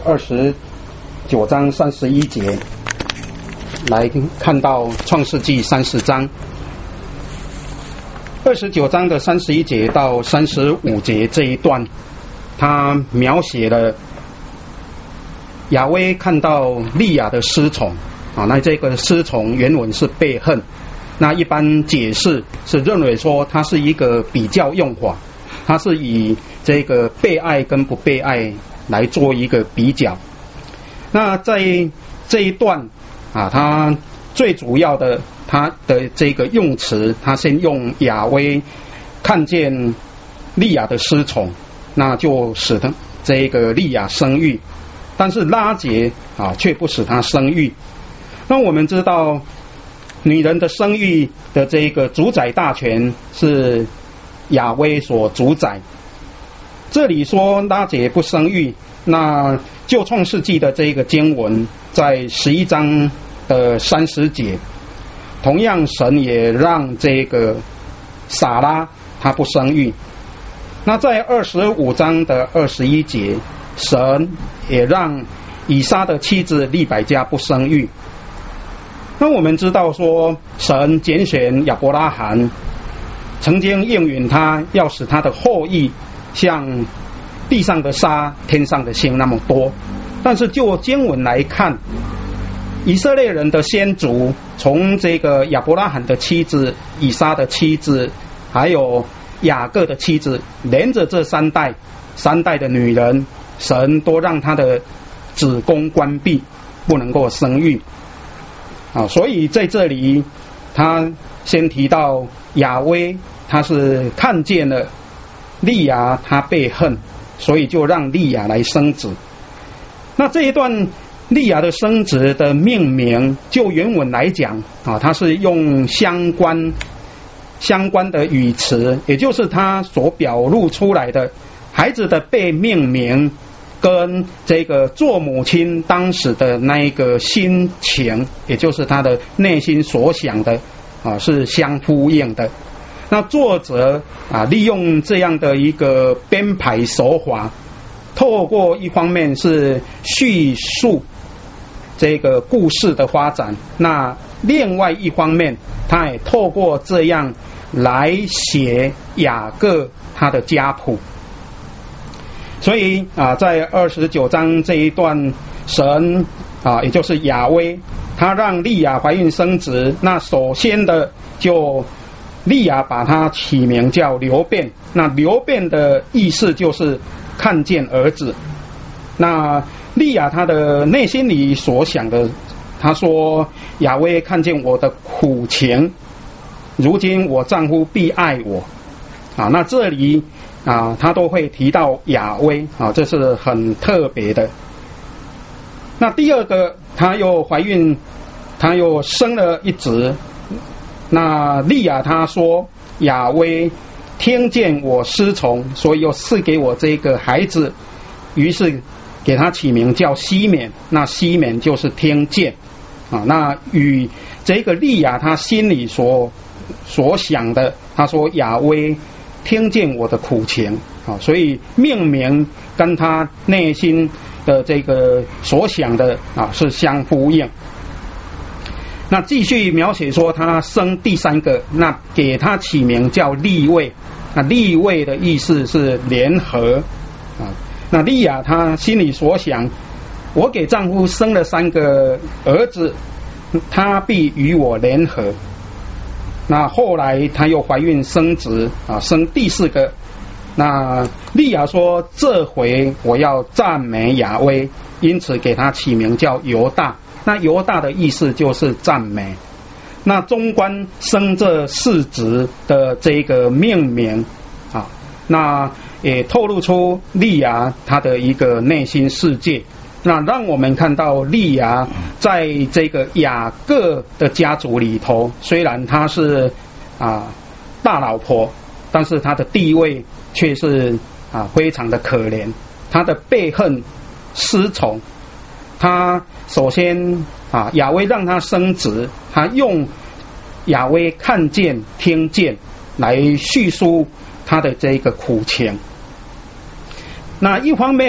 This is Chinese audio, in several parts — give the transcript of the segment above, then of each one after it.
29章31节来看到创世纪30章。29章的31节到35节这一段，他描写了亚威看到利亚的失宠啊，那这个失宠原文是被恨，那一般解释是认为说它是一个比较用法，它是以这个被爱跟不被爱来做一个比较。那在这一段啊，它最主要的它的这个用词，它先用亚威看见利亚的失宠，那就使他这个利亚生育，但是拉结啊却不使他生育。那我们知道女人的生育的这个主宰大权是亚威所主宰，这里说拉结不生育，那就创世纪的这个经文在11章的30节，同样神也让这个撒拉她不生育。那在25章的21节，神也让以撒的妻子利百加不生育。那我们知道说，神拣选亚伯拉罕，曾经应允他要使他的后裔像地上的沙、天上的星那么多。但是就经文来看，以色列人的先祖从这个亚伯拉罕的妻子、以撒的妻子，还有雅各的妻子，连着这三代的女人，神都让他的子宫关闭，不能够生育啊。所以在这里他先提到亚威，他是看见了利亚他被恨，所以就让利亚来生子。那这一段利亚的生殖的命名，就原文来讲啊，它是用相关的语词，也就是它所表露出来的孩子的被命名，跟这个做母亲当时的那一个心情，也就是他的内心所想的啊，是相呼应的。那作者啊，利用这样的一个编排手法，透过一方面是叙述这个故事的发展，那另外一方面，他也透过这样来写雅各他的家谱。所以啊，在29章这一段，神啊，也就是亚威，他让利亚怀孕生子。那首先的就利亚把他起名叫流便，那流便的意思就是看见儿子。那利亚他的内心里所想的，他说亚威看见我的苦情，如今我丈夫必爱我啊。那这里啊，他都会提到亚威啊，这是很特别的。那第二个，她又怀孕，她又生了一子。那利亚她说，亚威听见我失宠，所以又赐给我这个孩子，于是给他起名叫西缅。那西缅就是听见啊。那与这个利亚她心里所想的，她说亚威听见我的苦情啊，所以命名跟他内心的这个所想的啊是相呼应。那继续描写说他生第三个，那给他起名叫利位。那利位的意思是联合啊。那利亚他心里所想，我给丈夫生了3个儿子，他必与我联合。那后来她又怀孕生子啊，生第4个。那利亚说，这回我要赞美亚威，因此给他起名叫犹大。那犹大的意思就是赞美。那纵观生这4子的这个命名啊，那也透露出利亚她的一个内心世界。那让我们看到利亚在这个雅各的家族里头，虽然她是大老婆，但是她的地位却是非常的可怜。她的被恨失宠，她首先亚威让她生子，她用亚威看见听见来叙述她的这个苦情。那一方面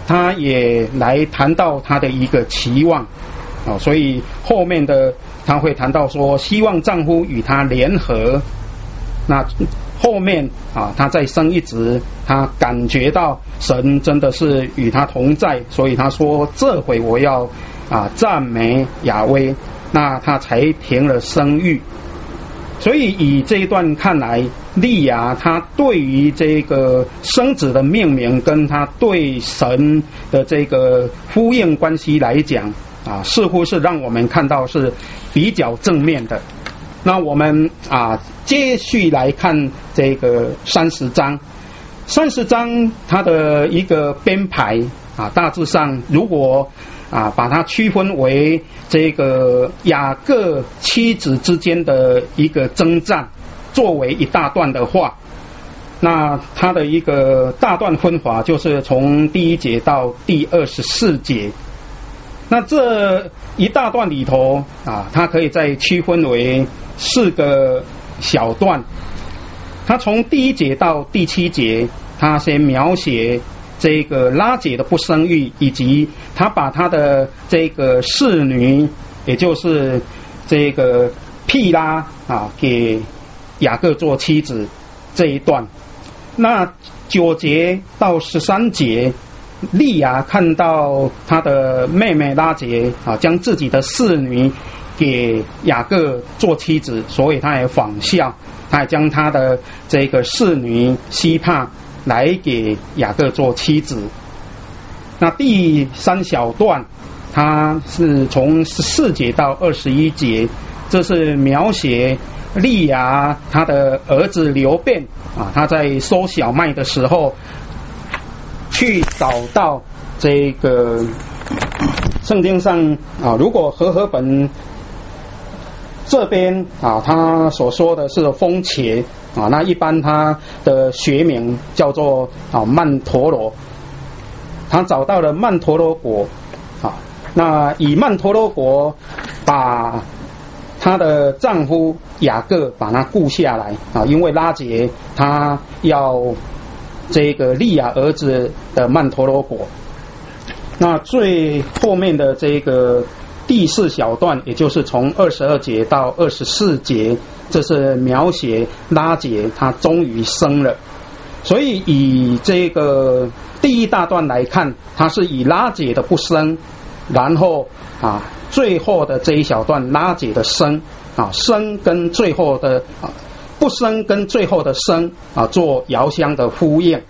他也来谈到他的一个期望，所以后面的他会谈到说，希望丈夫与他联合。那后面他再升一职，他感觉到神真的是与他同在，所以他说这回我要赞美雅威，那他才停了生育。所以以这一段看来，利亚他对于这个生子的命名跟他对神的这个呼应关系来讲似乎是让我们看到是比较正面的。那我们接续来看这个30章它的一个编排大致上如果把它区分为这个雅各妻子之间的一个征战作为一大段的话，那它的一个大段分法就是从第1节到第24节。那这一大段里头它可以再区分为4个小段。它从第1节到第7节，它先描写这个拉结的不生育，以及他把他的这个侍女，也就是这个毗拉给雅各做妻子这一段。那9节到13节，利亚看到他的妹妹拉结将自己的侍女给雅各做妻子，所以他也仿效，他也将他的这个侍女西帕来给雅各做妻子。那第3小段，它是从14节到21节，这是描写利亚他的儿子流便他在收小麦的时候，去找到这个圣经上如果和合本这边他所说的是风茄那一般他的学名叫做曼陀罗，他找到了曼陀罗国那以曼陀罗国把她的丈夫雅各把他雇下来因为拉结他要这个利亚儿子的曼陀罗国。那最后面的这个第4小段，也就是从22节到24节，这是描写拉结他终于生了。所以以这个第1大段来看，它是以拉结的不生，然后最后的这一小段拉结的生生跟最后的不生跟最后的生做遥相的呼应。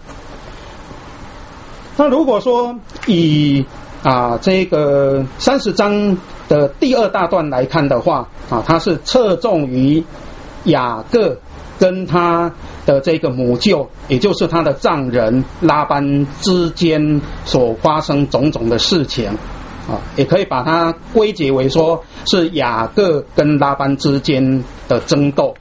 那如果说以这个30章的第2大段来看的话它是侧重于雅各跟他的这个母舅，也就是他的丈人拉班之间所发生种种的事情也可以把它归结为说是雅各跟拉班之间的争斗。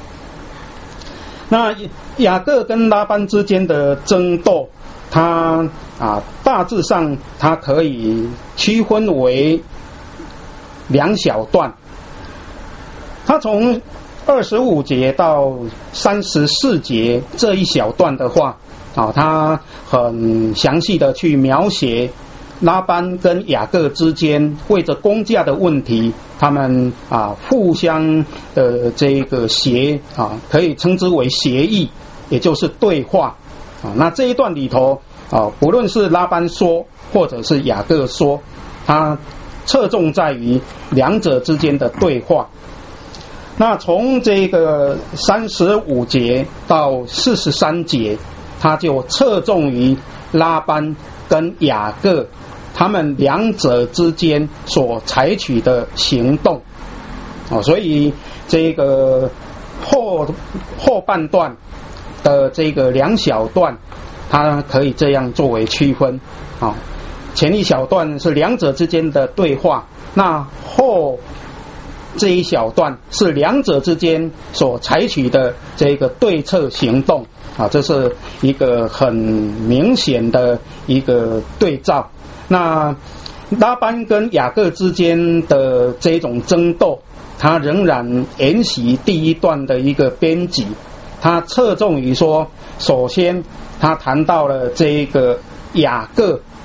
那雅各跟拉班之间的争斗，它大致上它可以区分为2小段。它从25节到34节这一小段的话它很详细的去描写拉班跟雅各之间为着工价的问题，他们互相的这个可以称之为协议，也就是对话那这一段里头不论是拉班说或者是雅各说，他侧重在于两者之间的对话。那从这个35节到43节，他就侧重于拉班跟雅各他们2者之间所采取的行动所以这个后半段的这个2小段，它可以这样作为区分前一小段是2者之间的对话，那后这一小段是2者之间所采取的这个对策行动这是一个很明显的一个对照。那拉班跟雅各之间的这种争斗，它仍然沿袭第1段的一个编辑，它侧重于说，首先他谈到了这个雅各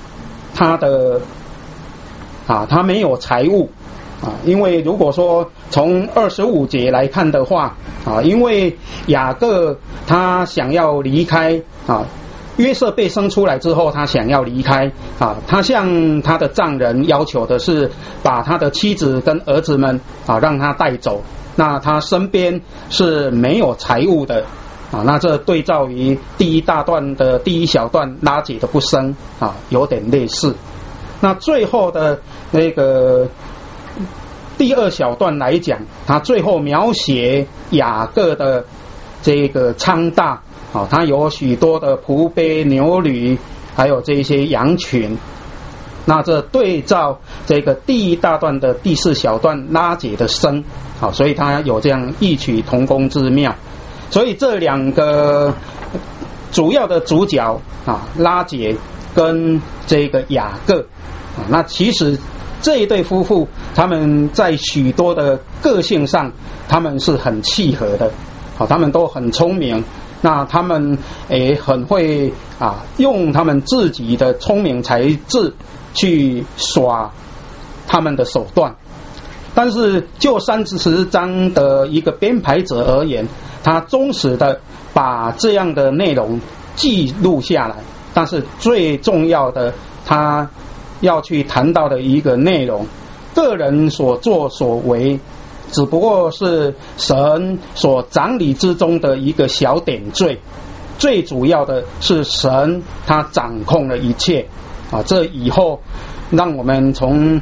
他的他没有财物因为如果说从25节来看的话因为雅各他想要离开约瑟被生出来之后，他想要离开他向他的丈人要求的是把他的妻子跟儿子们让他带走，那他身边是没有财物的那这对照于第一大段的第一小段拉结的不生有点类似。那最后的那个第二小段来讲，他最后描写雅各的这个昌大他有许多的仆婢牛驴，还有这些羊群。那这对照这个第一大段的第四小段拉结的生所以他有这样异曲同工之妙。所以这两个主要的主角拉结跟这个雅各那其实这一对夫妇他们在许多的个性上他们是很契合的他们都很聪明，那他们也很会用他们自己的聪明才智去耍他们的手段。但是就30章的一个编排者而言，他忠实的把这样的内容记录下来，但是最重要的他要去谈到的一个内容，个人所作所为只不过是神所掌理之中的一个小点缀，最主要的是神他掌控了一切这以后让我们从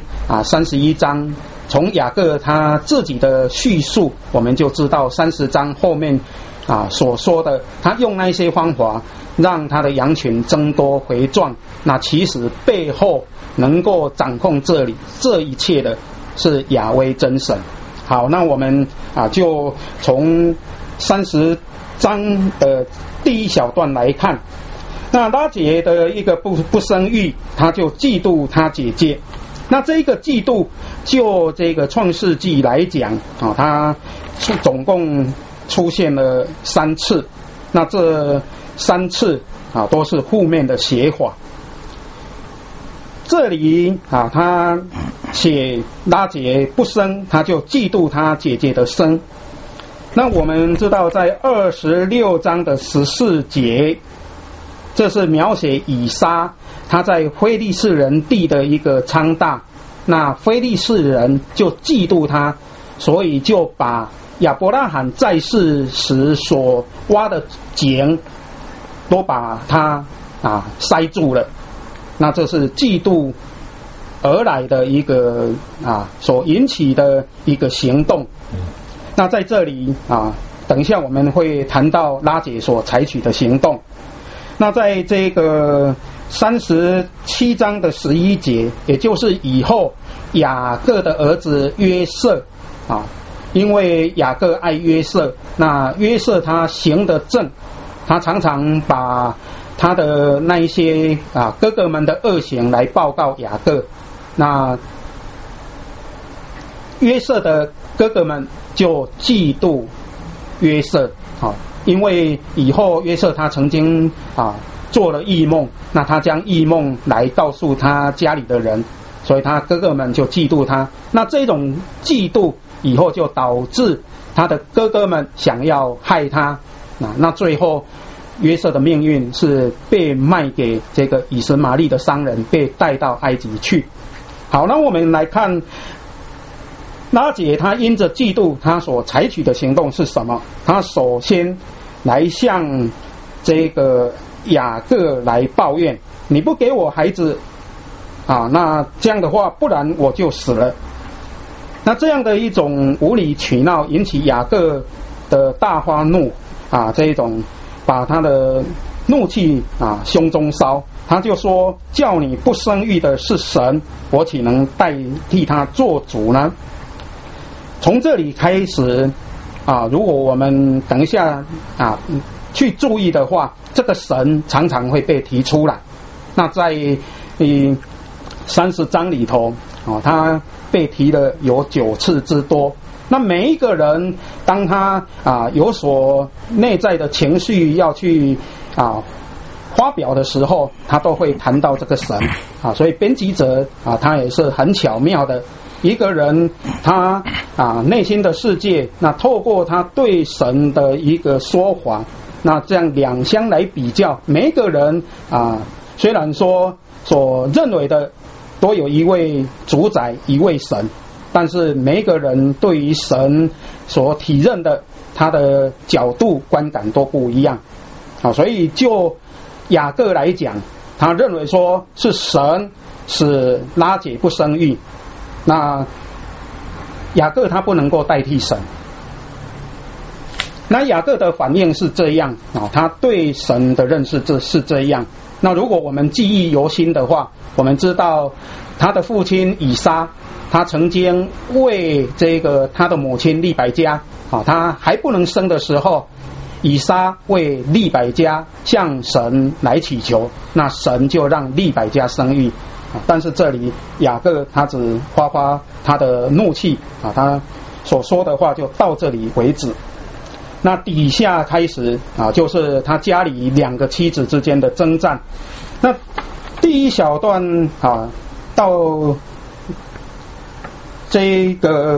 31章从雅各他自己的叙述，我们就知道30章后面所说的，他用那些方法让他的羊群增多回壮，那其实背后能够掌控这一切的是雅威真神。好，那我们就从30章的第一小段来看。那拉结的一个不生育，他就嫉妒他姐姐。那这个嫉妒就这个创世纪来讲他总共出现了3次，那这3次都是负面的写法。这里他写拉结不生，他就嫉妒他姐姐的生。那我们知道在26章的14节，这是描写以撒他在非利士人地的一个昌大，那非利士人就嫉妒他，所以就把亚伯拉罕在世时所挖的井都把他塞住了。那这是嫉妒而来的一个所引起的一个行动。那在这里等一下我们会谈到拉结所采取的行动。那在这个37章的11节，也就是以后雅各的儿子约瑟因为雅各爱约瑟，那约瑟他行得正，他常常把他的那一些哥哥们的恶行来报告雅各，那约瑟的哥哥们就嫉妒约瑟因为以后约瑟他曾经做了异梦，那他将异梦来告诉他家里的人，所以他哥哥们就嫉妒他。那这种嫉妒以后就导致他的哥哥们想要害他，那最后约瑟的命运是被卖给这个以实玛利的商人，被带到埃及去。好，那我们来看拉结他因着嫉妒，他所采取的行动是什么？他首先来向这个雅各来抱怨，你不给我孩子那这样的话，不然我就死了。那这样的一种无理取闹引起雅各的大发怒这一种把他的怒气胸中烧，他就说，叫你不生育的是神，我岂能代替他做主呢？从这里开始如果我们等一下去注意的话，这个神常常会被提出来。那在30章里头他被提了有9次之多。那每一个人当他有所内在的情绪要去发表的时候，他都会谈到这个神啊，所以编辑者啊，他也是很巧妙的一个人，他啊内心的世界，那透过他对神的一个说法，那这样两相来比较，每一个人啊，虽然说所认为的都有一位主宰，一位神，但是每一个人对于神所体认的他的角度观感都不一样啊，所以就雅各来讲，他认为说是神使拉结不生育，那雅各他不能够代替神。那雅各的反应是这样啊，他对神的认识是这样。那如果我们记忆犹新的话，我们知道他的父亲以撒，他曾经为这个他的母亲利百加啊，他还不能生的时候，以撒为利百加向神来祈求，那神就让利百加生育啊。但是这里雅各他只发他的怒气啊，他所说的话就到这里为止。那底下开始啊，就是他家里两个妻子之间的征战。那第一小段啊，到这个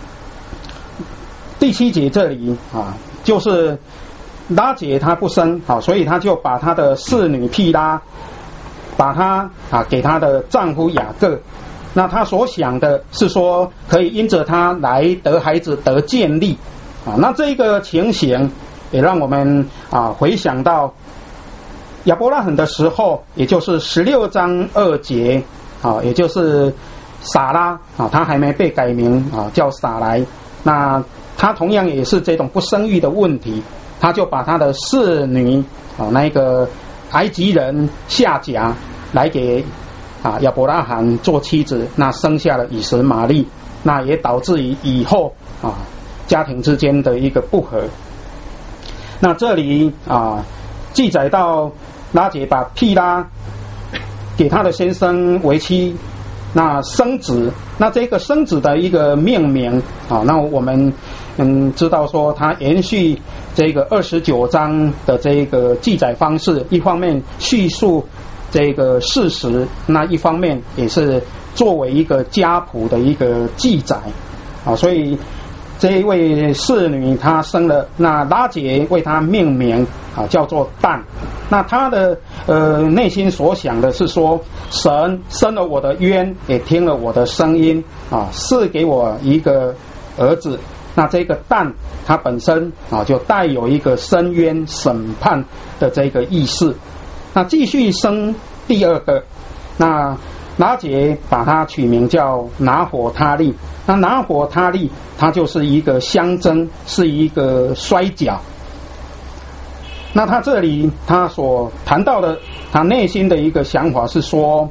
第7节这里啊，就是拉结他不生啊，所以他就把他的侍女毗拉，把他啊给他的丈夫雅各。那他所想的是说，可以因着他来得孩子，得建立啊。那这个情形也让我们啊回想到亚伯拉罕的时候，也就是16章2节啊，也就是撒拉啊，他还没被改名啊，叫撒莱。那他同样也是这种不生育的问题，他就把他的侍女啊，那个埃及人夏甲来给啊亚伯拉罕做妻子，那生下了以实玛利，那也导致于以后啊家庭之间的一个不和。那这里啊记载到拉结把毗拉给他的先生为妻，那生子，那这个生子的一个命名啊，那我们知道说他延续这个29章的这个记载方式，一方面叙述这个事实，那一方面也是作为一个家谱的一个记载啊，所以这一位侍女她生了，那拉结为她命名啊，叫做但。那她的内心所想的是说，神生了我的冤，也听了我的声音啊，赐给我一个儿子。那这个但它本身啊就带有一个伸冤审判的这个意思。那继续生第二个，那拉结把它取名叫拿火他利。那拿火他利它就是一个象征，是一个摔跤。那他这里他所谈到的他内心的一个想法是说，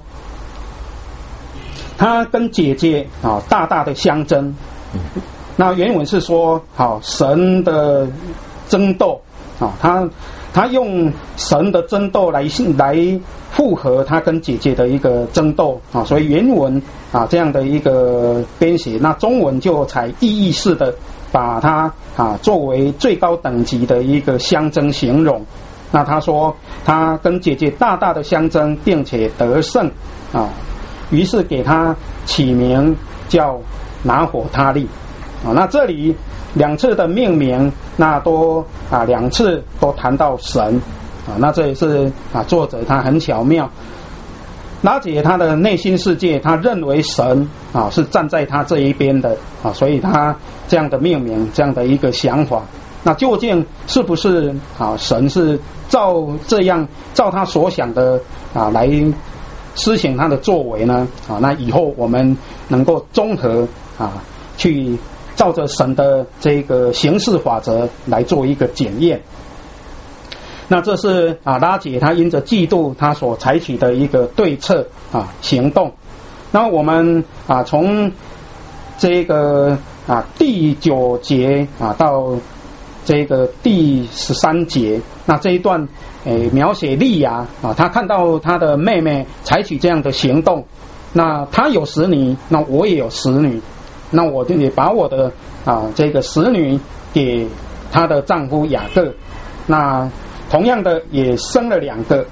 他跟姐姐啊大大的相争。那原文是说好神的争斗啊，他用神的争斗来复合他跟姐姐的一个争斗啊，所以原文啊这样的一个编写，那中文就采意义式的把它啊作为最高等级的一个相争形容。那他说他跟姐姐大大的相争，并且得胜啊，于是给他起名叫拿火他利啊。那这里两次的命名，那都啊两次都谈到神啊，那这也是啊作者他很巧妙，拉结他的内心世界，他认为神啊是站在他这一边的啊，所以他这样的命名，这样的一个想法。那究竟是不是啊神是照他所想的啊来施行他的作为呢？啊，那以后我们能够综合啊去照着神的这个行事法则来做一个检验。那这是啊拉结他因着嫉妒他所采取的一个对策啊行动。那我们啊从这个啊第9节啊到这个第13节，那这一段描写利亚啊，他看到他的妹妹采取这样的行动，那他有使女，那我也有使女，那我就也把我的啊这个使女给她的丈夫雅各，那同样的也生了2个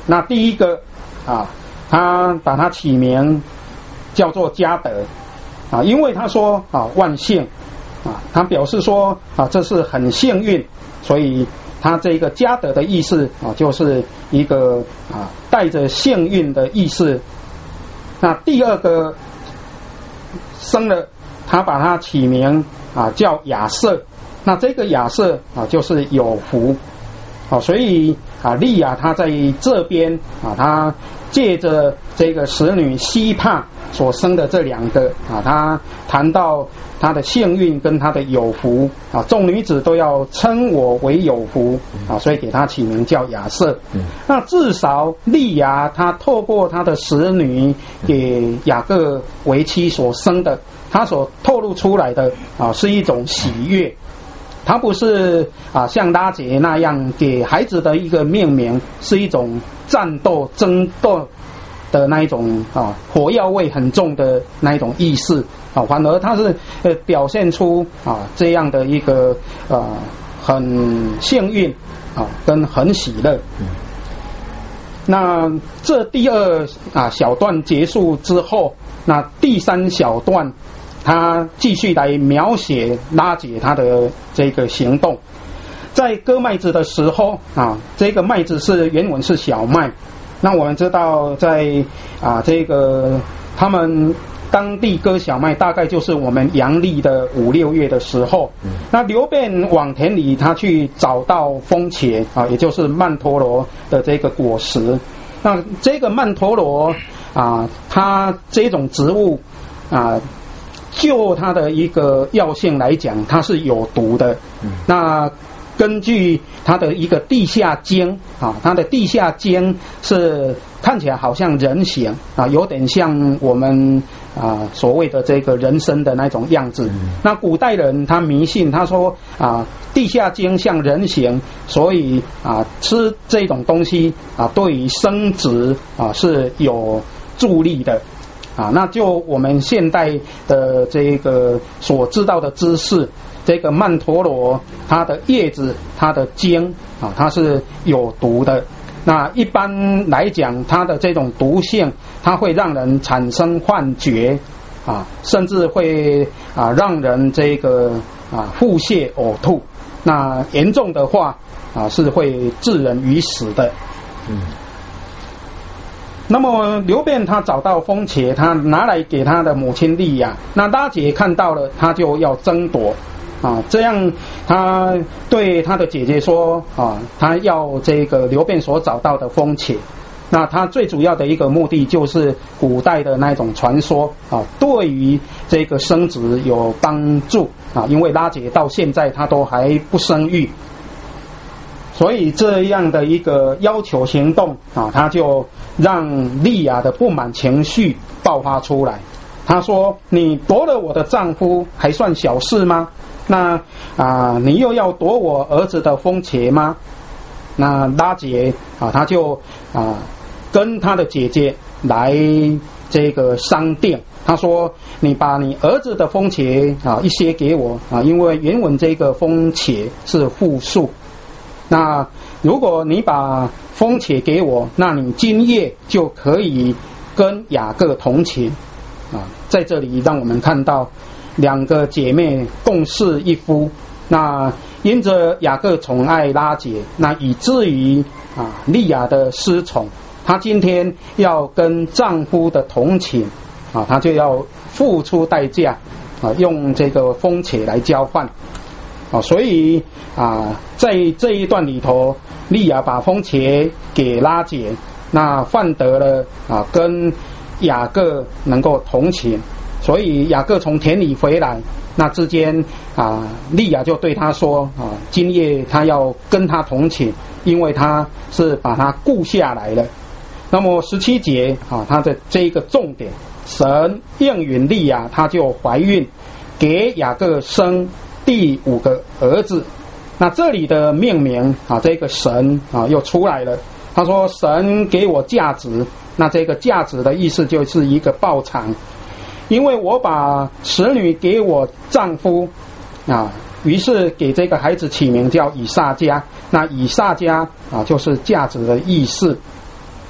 那第一个他把他起名叫做迦得因为他说万幸他表示说这是很幸运，所以他这个迦得的意思就是一个带着幸运的意思。那第二个生了，他把他起名叫亚瑟，那这个亚瑟就是有福所以利亚他在这边他借着这个使女西帕所生的这两个他谈到他的幸运跟他的有福众女子都要称我为有福所以给他起名叫亚瑟。那至少利亚他透过他的使女给雅各为妻所生的，他所透露出来的是一种喜悦，他不是像拉结那样给孩子的一个命名是一种战斗争斗的那一种火药味很重的那一种意思反而他是表现出这样的一个很幸运跟很喜乐。那这第二小段结束之后，那第三小段他继续来描写拉结他的这个行动。在割麦子的时候这个麦子是原文是小麦，那我们知道在这个他们当地割小麦大概就是我们阳历的5、6月的时候。那流便往田里他去找到风茄也就是曼陀罗的这个果实。那这个曼陀罗它这种植物就它的一个药性来讲它是有毒的。那根据它的一个地下茎它的地下茎是看起来好像人形有点像我们所谓的这个人参的那种样子。那古代人他迷信，他说地下茎像人形，所以吃这种东西对于生殖是有助力的那就我们现代的这个所知道的知识，这个曼陀罗它的叶子它的茎它是有毒的。那一般来讲它的这种毒性它会让人产生幻觉甚至会让人这个腹泻呕吐，那严重的话是会致人于死的。那么流便他找到风茄，他拿来给他的母亲利亚，那拉结看到了他就要争夺这样他对他的姐姐说他要这个流便所找到的风茄。那他最主要的一个目的就是古代的那种传说对于这个生殖有帮助因为拉结到现在他都还不生育，所以这样的一个要求行动他就让利亚的不满情绪爆发出来。他说你夺了我的丈夫还算小事吗？那你又要夺我儿子的风茄吗？那拉结他就跟他的姐姐来这个商定，他说你把你儿子的风茄一些给我因为原文这个风茄是复数，那如果你把风茄给我，那你今夜就可以跟雅各同寝在这里让我们看到两个姐妹共侍一夫。那因着雅各宠爱拉结，那以至于利亚的失宠，她今天要跟丈夫的同寝她就要付出代价用这个风茄来交换所以在这一段里头，利亚把风茄给拉结，那换得了跟雅各能够同寝。所以雅各从田里回来，那之间利亚就对他说今夜他要跟他同寝，因为他是把他顾下来了。那么17节他的这一个重点，神应允利亚，他就怀孕，给雅各生第5个儿子。那这里的命名这个神又出来了，他说神给我价值，那这个价值的意思就是一个报偿，因为我把使女给我丈夫于是给这个孩子起名叫以撒迦。那以撒迦就是价值的意思。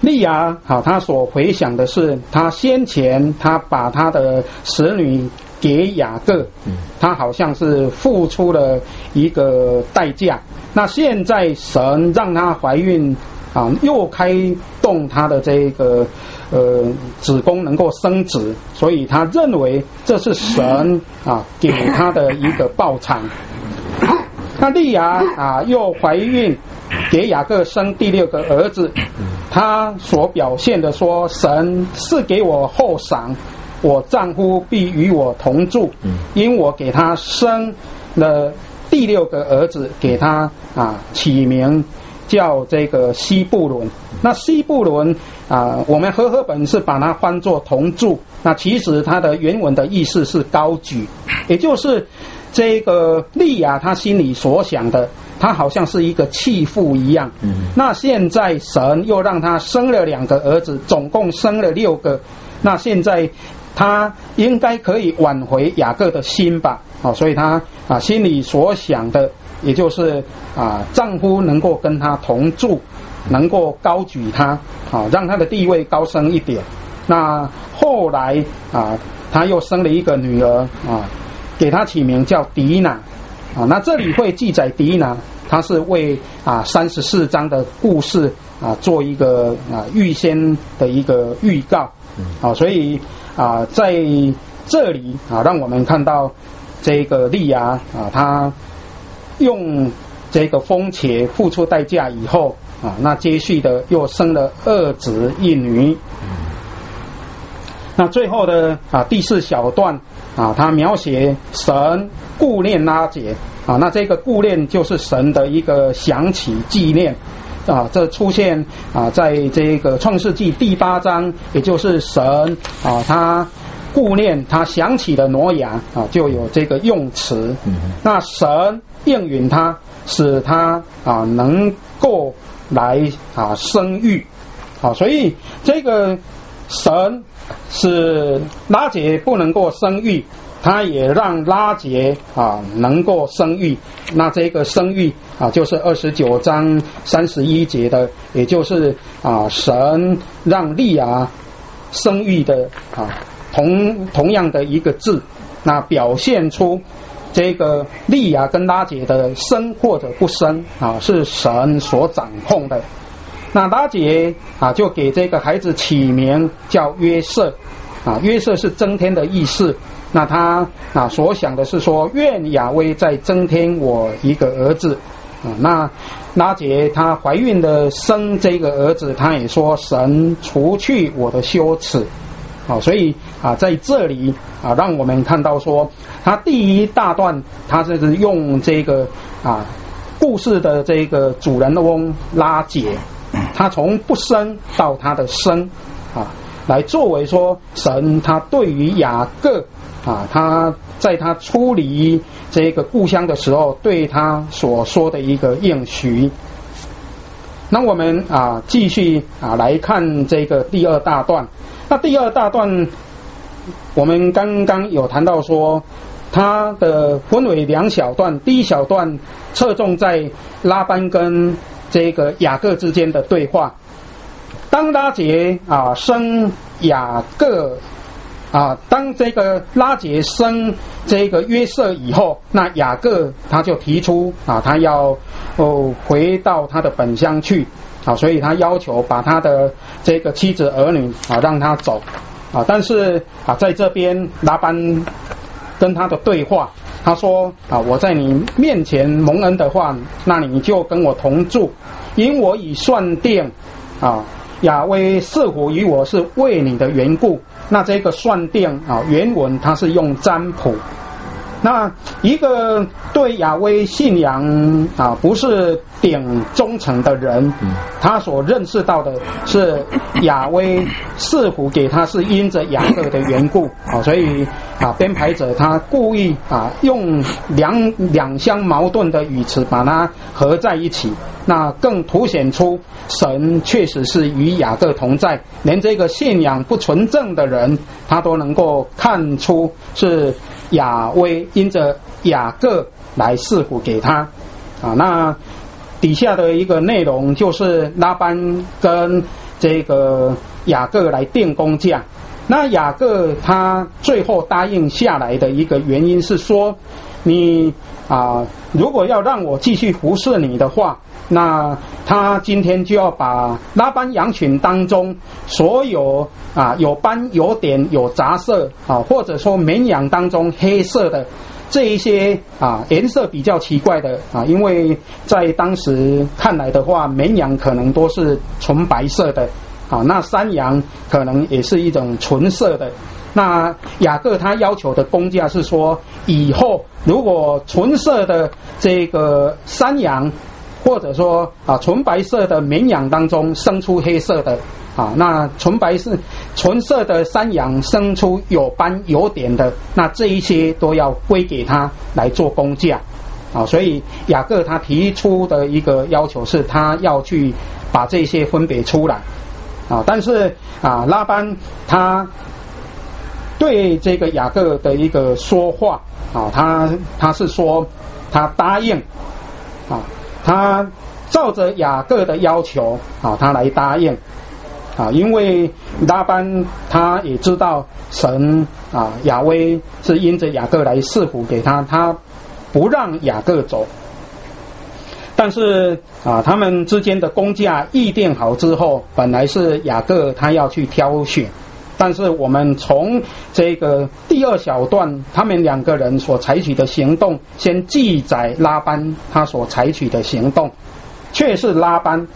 利亚他所回想的是他先前他把他的使女给雅各，他好像是付出了一个代价。那现在神让他怀孕又开动他的这个子宫能够生子，所以他认为这是神给他的一个报偿。那利亚又怀孕给雅各生第6个儿子，他所表现的说，神是给我厚赏，我丈夫必与我同住，因我给他生了第6个儿子，给他起名叫这个西布伦。那西布伦我们和合本是把它翻作同住，那其实它的原文的意思是高举，也就是这个利亚他心里所想的，他好像是一个弃妇一样。那现在神又让他生了2个儿子，总共生了6个。那现在他应该可以挽回雅各的心吧？所以他心里所想的，也就是丈夫能够跟他同住，能够高举他，让他的地位高升一点。那后来他又生了一个女儿给他起名叫迪娜那这里会记载迪娜，他是为34章的故事做一个预先的一个预告所以在这里让我们看到这个利亚他用这个封且付出代价以后那接续的又生了2子1女。那最后的第4小段他描写神顾念拉结那这个顾念就是神的一个想起纪念这出现在这个创世纪第8章，也就是神他顾念他想起了挪亚就有这个用词。那神应允他，使他能够来生育所以这个神使拉结不能够生育，他也让拉结能够生育。那这个生育就是29章31节的，也就是神让利亚生育的同样的一个字，那表现出这个利亚跟拉结的生或者不生是神所掌控的。那拉结就给这个孩子起名叫约瑟约瑟是增添的意思。那他所想的是说，愿亚威再增添我一个儿子那拉结她怀孕的生这个儿子，他也说神除去我的羞耻所以在这里让我们看到说，他第一大段他是用这个故事的这个主人翁拉结，他从不生到他的生来作为说神他对于雅各他在他出离这个故乡的时候对他所说的一个应许。那我们继续来看这个第2大段。那第2大段我们刚刚有谈到说，它的分为2小段。第1小段侧重在拉班跟这个雅各之间的对话。当拉结生雅各当这个拉结生这个约瑟以后，那雅各他就提出他要回到他的本乡去所以他要求把他的这个妻子儿女让他走但是在这边拉班跟他的对话，他说我在你面前蒙恩的话，那你就跟我同住，因我已算定亚威似乎与我是为你的缘故。那这个算定原文它是用占卜。那一个对亚威信仰不是顶忠诚的人，他所认识到的是亚威似乎给他是因着雅各的缘故所以编排者他故意用两相矛盾的语词把它合在一起，那更凸显出神确实是与雅各同在，连这个信仰不纯正的人他都能够看出是亚威因着雅各来赐福给他那底下的一个内容就是拉班跟这个雅各来定工价。那雅各他最后答应下来的一个原因是说，你如果要让我继续服侍你的话，那他今天就要把拉班羊群当中所有有斑有点有杂色或者说绵羊当中黑色的这一些颜色比较奇怪的因为在当时看来的话，绵羊可能都是纯白色的那山羊可能也是一种纯色的。那雅各他要求的工价是说，以后如果纯色的这个山羊或者说纯白色的绵羊当中生出黑色的那纯色的山羊生出有斑有点的，那这一些都要归给他来做工价所以雅各他提出的一个要求是，他要去把这些分别出来但是拉班他对这个雅各的一个说话他是说他答应他照着雅各的要求他来答应因为拉班他也知道神亚威是因着雅各来赐福给他，他不让雅各走。但是他们之间的工价议定好之后，本来是雅各他要去挑选，但是我们从这个第2小段他们两个人所采取的行动，先记载拉班他所采取的行动，却是拉班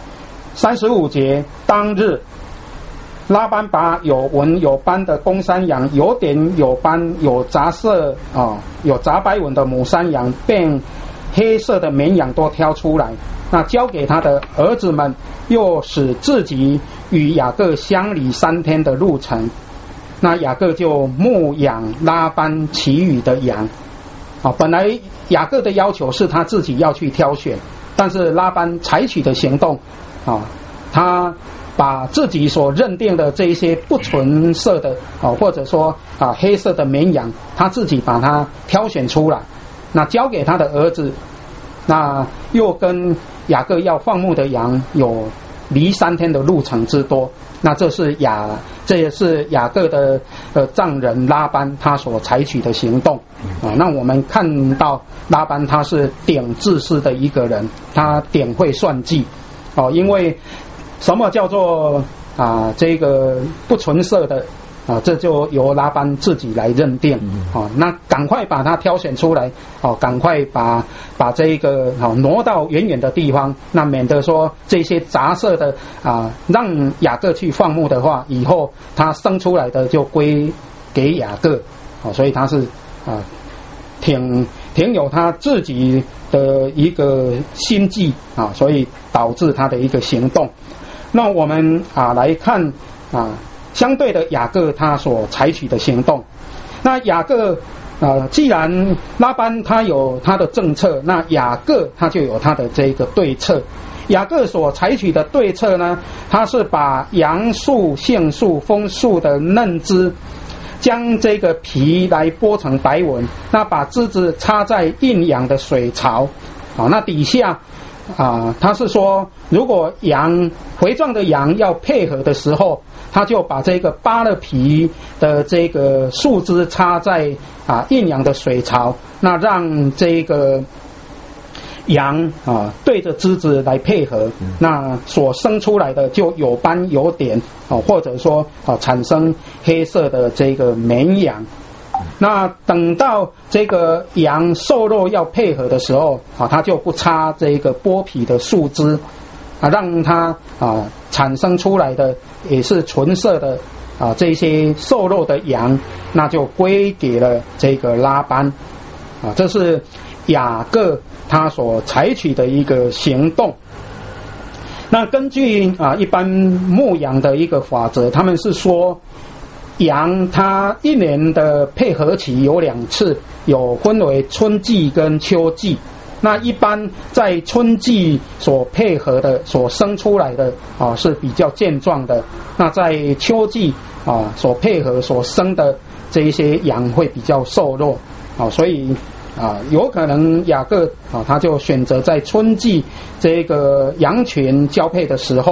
35节，当日拉班把有纹有斑的公山羊，有点有斑有杂色有杂白纹的母山羊，并黑色的绵羊都挑出来，那交给他的儿子们，又使自己与雅各相离3天的路程。那雅各就牧养拉班其余的羊本来雅各的要求是他自己要去挑选，但是拉班采取的行动他把自己所认定的这一些不纯色的或者说黑色的绵羊，他自己把它挑选出来，那交给他的儿子，那又跟雅各要放牧的羊有离3天的路程之多。那这也是雅各的丈人拉班他所采取的行动那我们看到拉班他是顶自私的一个人，他顶会算计因为什么叫做这个不纯色的这就由拉班自己来认定那赶快把它挑选出来赶快把这个挪到远远的地方，那免得说这些杂色的让雅各去放牧的话，以后他生出来的就归给雅各所以他是挺有他自己的一个心计所以导致他的一个行动。那我们来看相对的雅各他所采取的行动。那雅各既然拉班他有他的政策，那雅各他就有他的这个对策。雅各所采取的对策呢，他是把杨树、杏树、枫树的嫩枝，将这个皮来剥成白纹，那把枝子插在印养的水槽那底下他是说，如果肥壮的羊要配合的时候，他就把这个扒了皮的这个树枝插在印养的水槽，那让这个羊对着枝子来配合，那所生出来的就有斑有点或者说产生黑色的这个绵羊。那等到这个羊瘦肉要配合的时候他就不插这个剥皮的树枝让它产生出来的也是纯色的这些瘦肉的羊，那就归给了这个拉班这是雅各他所采取的一个行动。那根据一般牧羊的一个法则，他们是说羊它1年的配合期有2次，有分为春季跟秋季。那一般在春季所配合的所生出来的是比较健壮的，那在秋季所配合所生的这一些羊会比较瘦弱所以有可能雅各他就选择在春季这个羊群交配的时候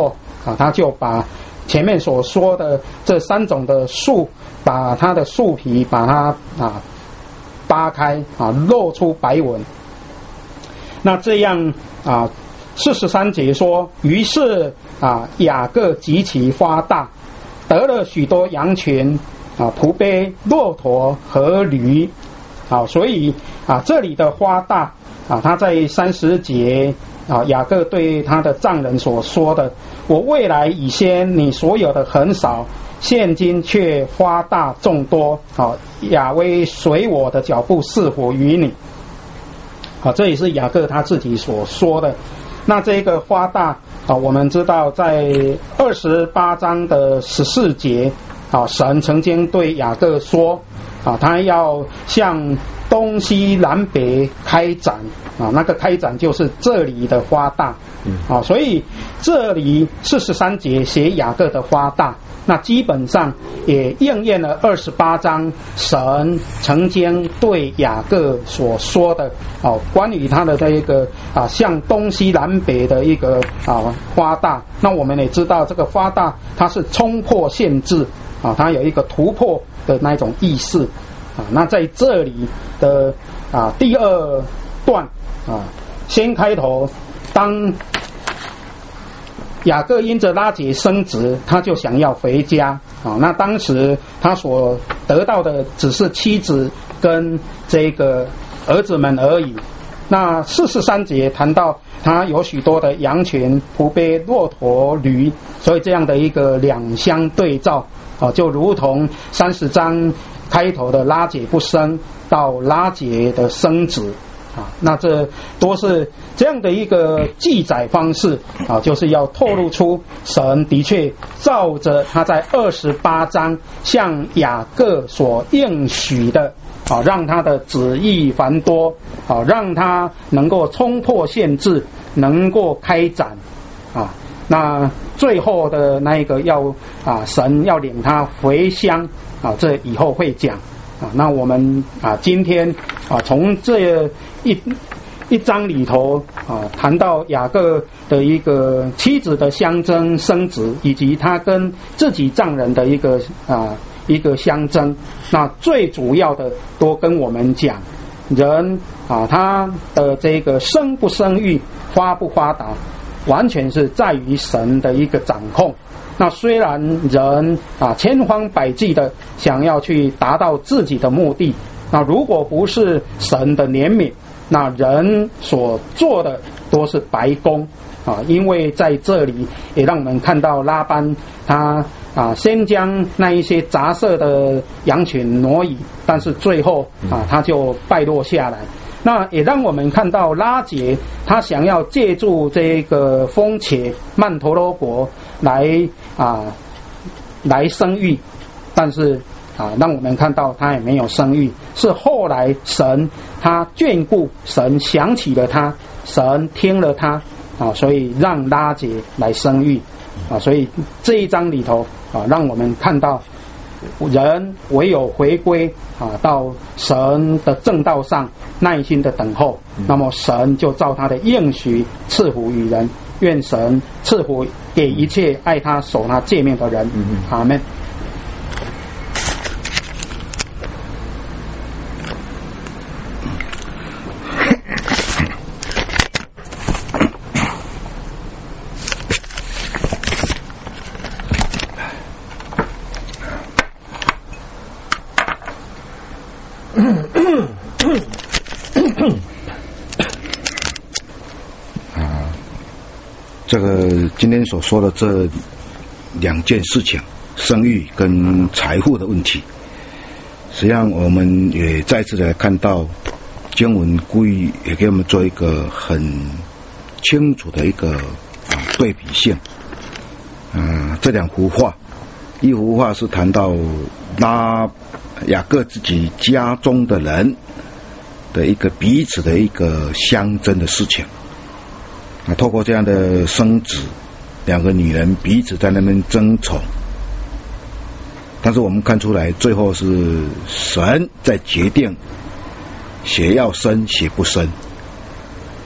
他就把前面所说的这3种的树，把它的树皮把它扒开露出白纹。那这样43节说，于是雅各极其发大，得了许多羊群仆婢、骆驼和驴。所以这里的发大他在30节雅各对他的丈人所说的，我未来以先你所有的很少，现今却发大众多，亚威随我的脚步赐福于你。这也是雅各他自己所说的。那这个发大我们知道在28章的14节神曾经对雅各说他要向东西南北开展那个开展就是这里的发大所以这里43节写雅各的发大，那基本上也应验了28章神曾经对雅各所说的关于他的这一个向东西南北的一个发大。那我们也知道这个发大它是冲破限制它有一个突破的那种意思那在这里的第2段先开头，当雅各因着拉结生子，他就想要回家那当时他所得到的只是妻子跟这个儿子们而已。那43节谈到他有许多的羊群、仆婢、骆驼、驴，所以这样的一个两相对照就如同30章开头的拉结不生到拉结的生子那这都是这样的一个记载方式就是要透露出神的确照着他在28章向雅各所应许的让他的旨意繁多让他能够冲破限制，能够开展那最后的那一个要神要领他回乡这以后会讲那我们今天从这一章里头谈到雅各的一个妻子的相争生子，以及他跟自己丈人的一个相争。那最主要的都跟我们讲人他的这个生不生育、发不发达，完全是在于神的一个掌控。那虽然人千方百计的想要去达到自己的目的，那如果不是神的怜悯，那人所做的都是白工因为在这里也让我们看到拉班他先将那一些杂色的羊群挪移，但是最后他就败落下来。那也让我们看到拉结他想要借助这个风且曼陀罗国来生育，但是让我们看到他也没有生育，是后来神他眷顾，神想起了他，神听了他所以让拉结来生育所以这一章里头让我们看到人唯有回归到神的正道上，耐心的等候，那么神就照他的应许赐福于人。愿神赐福给一切爱他守他诫命的人。阿们。 这个今天所说的这2件事情，生育跟财富的问题，实际上我们也再次的看到经文故意也给我们做一个很清楚的一个对比性。这2幅画，一幅画是谈到雅各自己家中的人的一个彼此的一个相争的事情。透过这样的生子，2个女人彼此在那边争宠，但是我们看出来最后是神在决定血要生血不生。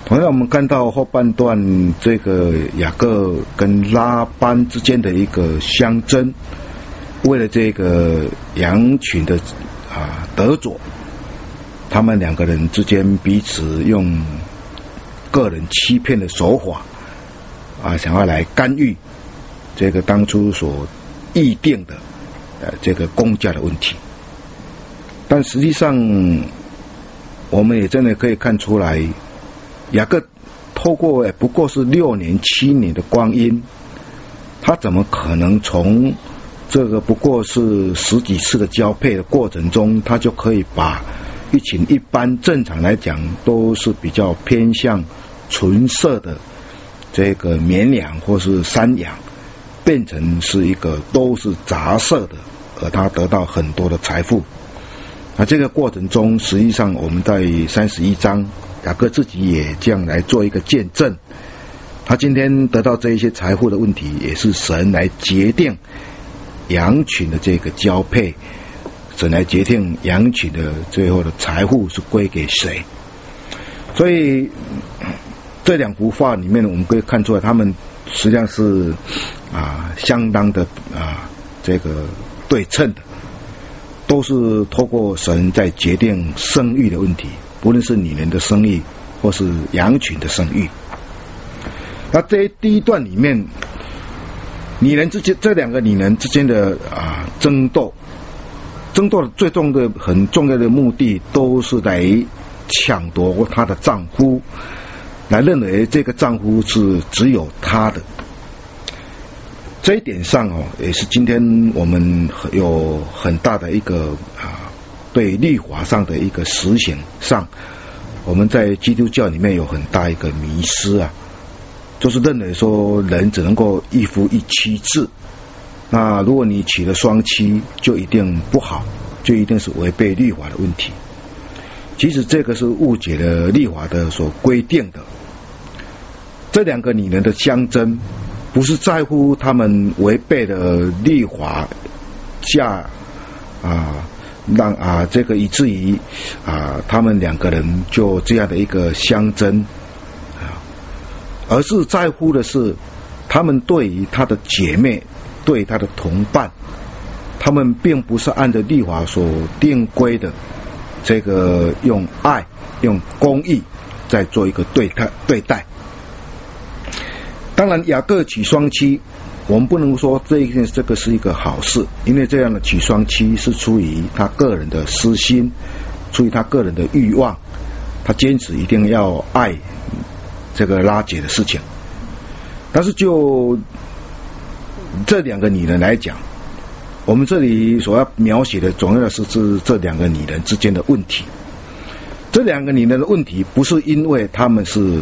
同样，我们看到后半段这个雅各跟拉班之间的一个相争，为了这个羊群的得着，他们两个人之间彼此用个人欺骗的手法想要来干预这个当初所议定的这个公价的问题。但实际上，我们也真的可以看出来，雅各透过不过是6年7年的光阴，他怎么可能从这个不过是10几次的交配的过程中，他就可以把一群一般正常来讲都是比较偏向纯色的这个绵羊或是山羊，变成是一个都是杂色的，而他得到很多的财富。这个过程中，实际上我们在31章，雅各自己也这样来做一个见证。他今天得到这一些财富的问题，也是神来决定羊群的这个交配，神来决定羊群的最后的财富是归给谁。所以这两幅画里面，我们可以看出来，他们实际上是相当的这个对称的，都是透过神在决定生育的问题，不论是女人的生育或是羊群的生育。那这第一段里面，女人之间这两个女人之间的争斗的最很重要的目的，都是来抢夺她的丈夫，来认为这个丈夫是只有她的。这一点上也是今天我们有很大的一个对律法上的一个实行上，我们在基督教里面有很大一个迷思就是认为说人只能够一夫一妻制，那如果你娶了双妻，就一定不好，就一定是违背律法的问题。其实这个是误解了律法的所规定的。这两个女人的相争，不是在乎他们违背了律法让这个以至于他们两个人就这样的一个相争而是在乎的是他们对于他的姐妹，对他的同伴，他们并不是按照律法所定规的这个用爱用公义在做一个对待。当然雅各娶双妻，我们不能说这个是一个好事，因为这样的娶双妻是出于他个人的私心，出于他个人的欲望，他坚持一定要爱这个拉结的事情。但是就这两个女人来讲，我们这里所要描写的总要的是这两个女人之间的问题。这两个女人的问题不是因为她们是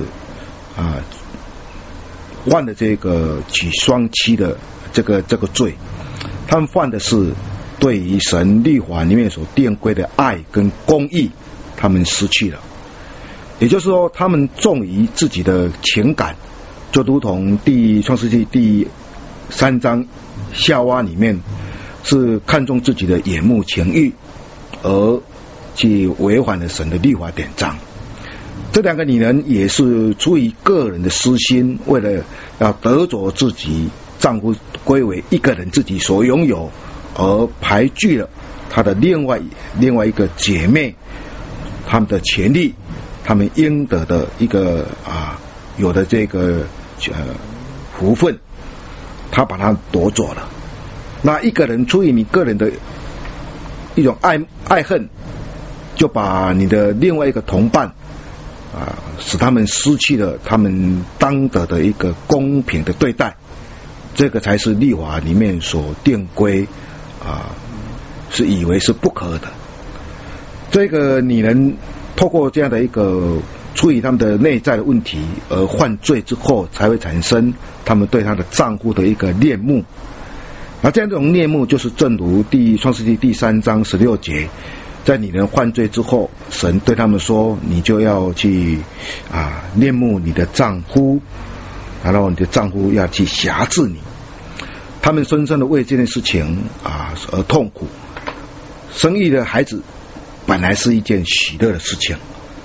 犯了这个娶双妻的这个罪，他们犯的是对于神律法里面所定规的爱跟公义，他们失去了。也就是说，他们重于自己的情感，就如同创世纪第3章夏娃里面是看重自己的眼目情欲，而去违反了神的律法典章。这两个女人也是出于个人的私心，为了要得着自己丈夫归为一个人自己所拥有，而排拒了她的另外一个姐妹她们的权利，她们应得的一个有的这个福分，她把它夺走了。那一个人出于你个人的一种爱恨，就把你的另外一个同伴使他们失去了他们当得的一个公平的对待，这个才是律法里面所定规是以为是不可的。这个女人透过这样的一个出于他们的内在的问题而犯罪之后，才会产生他们对她的丈夫的一个恋慕。而这样这种恋慕，就是正如创世纪第3章16节，在女人犯罪之后，神对他们说，你就要去恋慕你的丈夫，然后你的丈夫要去辖制你。他们深深的为这件事情而痛苦。生育的孩子本来是一件喜乐的事情，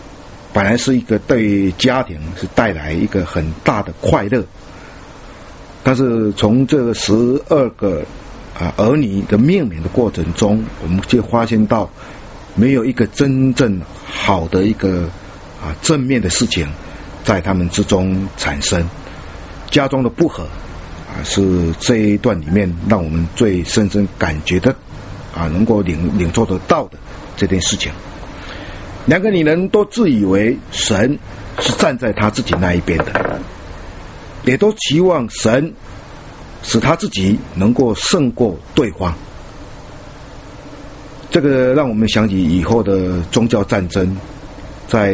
本来是一个对家庭是带来一个很大的快乐，但是从这12个儿女的命名的过程中，我们就发现到没有一个真正好的一个正面的事情在他们之中产生。家中的不和是这一段里面让我们最深深感觉的能够领受得到的这件事情。两个女人都自以为神是站在他自己那一边的，也都期望神使他自己能够胜过对方。这个让我们想起以后的宗教战争，在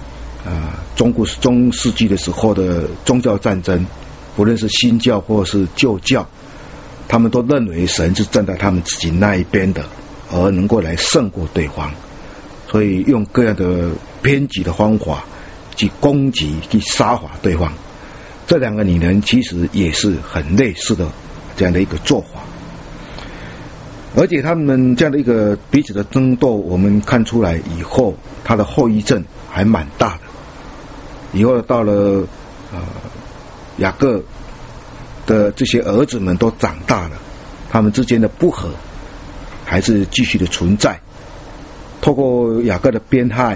中世纪的时候的宗教战争，不论是新教或是旧教，他们都认为神是站在他们自己那一边的，而能够来胜过对方，所以用各样的偏激的方法去攻击、去杀伐对方。这两个女人其实也是很类似的这样的一个做法，而且他们这样的一个彼此的争斗，我们看出来以后，它的后遗症还蛮大的。以后到了雅各的这些儿子们都长大了，他们之间的不和还是继续的存在。透过雅各的偏爱，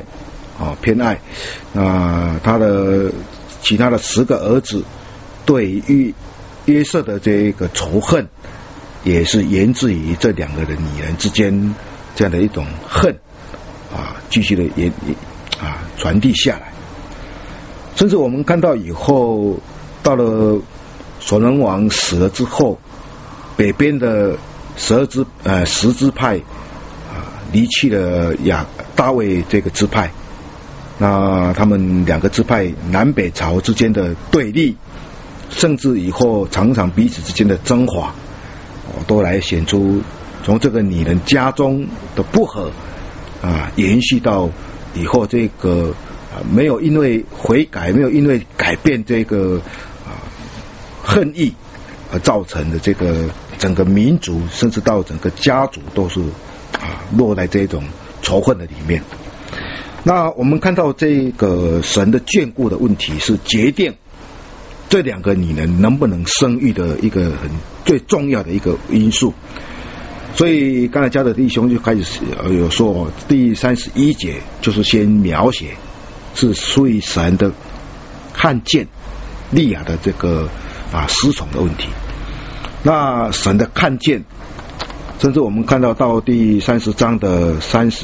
他的其他的10个儿子对约瑟的这个仇恨，也是源自于这两个的女人之间这样的一种恨继续的传递下来。甚至我们看到以后，到了所罗门王死了之后，北边的10支派离弃了大卫这个支派，那他们2个支派南北朝之间的对立，甚至以后常常彼此之间的争伐，都来显出从这个女人家中的不和延续到以后这个没有因为悔改，没有因为改变这个恨意而造成的这个整个民族，甚至到整个家族都是落在这种仇恨的里面。那我们看到这个神的眷顾的问题，是决定这两个女人能不能生育的一个最重要的一个因素。所以刚才嘉德弟兄就开始有说，第31节就是先描写是属于神的看见利亚的这个失宠的问题。那神的看见，甚至我们看到第30章的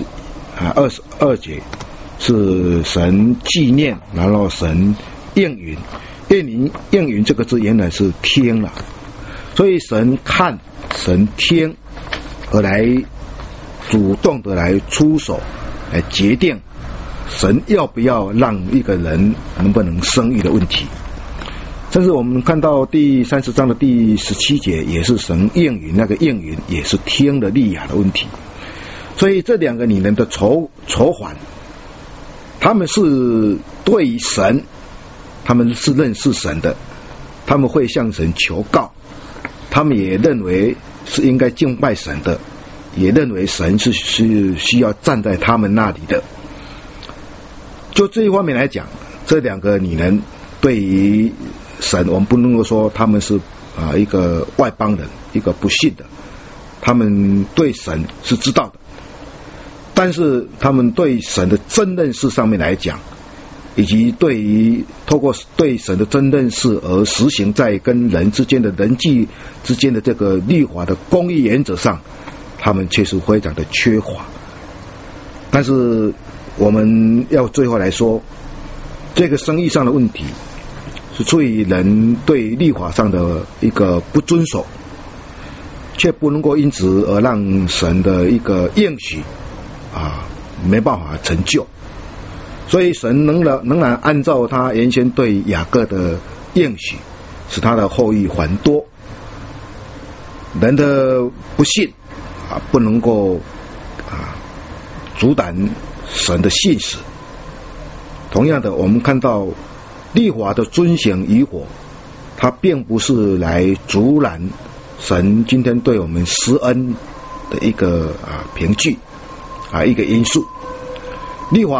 22节，是神纪念，然后神应允。应允这个字原来是听了，所以神看，神听，而来主动的来出手，来决定神要不要让一个人能不能生育的问题。甚至我们看到第30章的第17节，也是神应允，那个应允也是听了利亚的问题。所以这两个女人的筹款，他们是对于神，他们是认识神的，他们会向神求告，他们也认为是应该敬拜神的，也认为神是需要站在他们那里的。就这一方面来讲，这两个女人对于神，我们不能够说他们是一个外邦人，一个不信的，他们对神是知道的，但是他们对神的真认识上面来讲，以及对于透过对神的真认识而实行在跟人之间的人际之间的这个律法的公义原则上，他们确实非常的缺乏。但是我们要最后来说，这个生意上的问题是出于人对律法上的一个不遵守，却不能够因此而让神的一个应许没办法成就。所以神仍然按照他原先对雅各的应许，使他的后裔繁多。人的不信不能够阻挡神的信实。同样的，我们看到律法的遵行与否，它并不是来阻拦神今天对我们施恩的一个凭据一个因素。律法